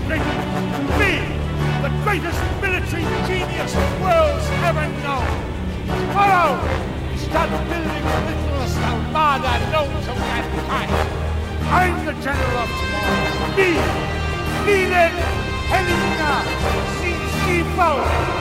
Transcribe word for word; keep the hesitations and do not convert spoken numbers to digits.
demonstrate me, the greatest military genius the world's ever known. Tomorrow, we start building the littlest armada known to mankind. I'm the general of tomorrow. Me, Leland Helena Sisyphus.